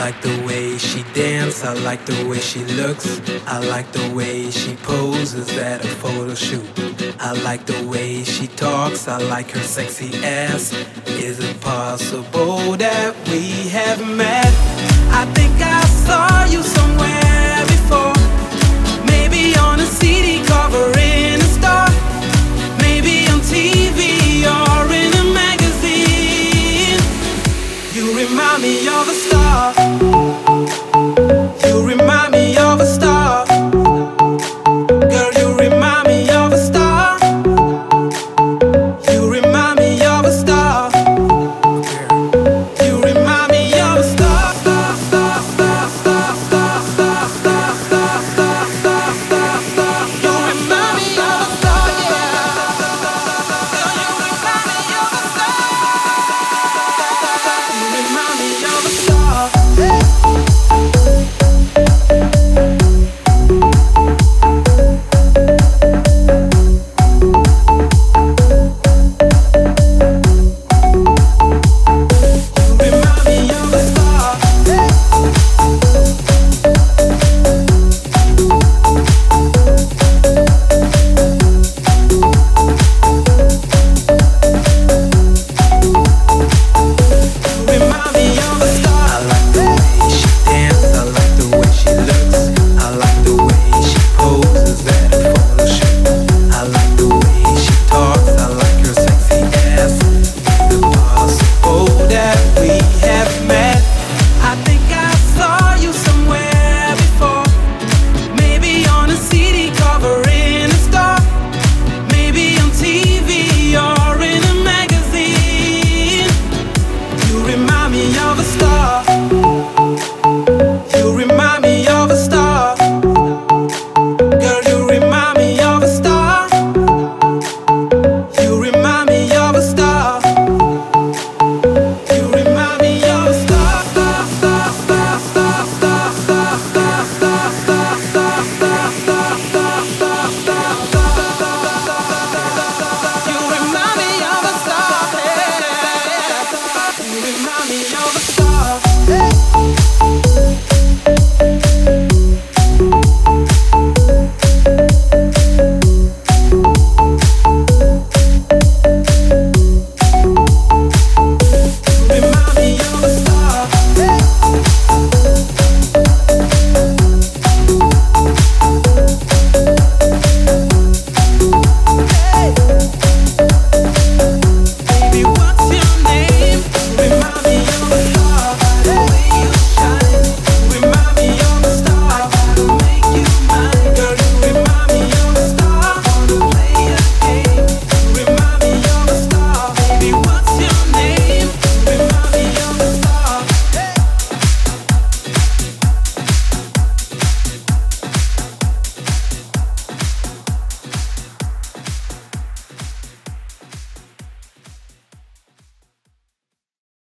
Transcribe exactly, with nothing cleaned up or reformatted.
like the way she dances, I like the way she looks, I like the way she poses at a photo shoot. I like the way she talks, I like her sexy ass. Is it possible that we have met? I think I saw you somewhere.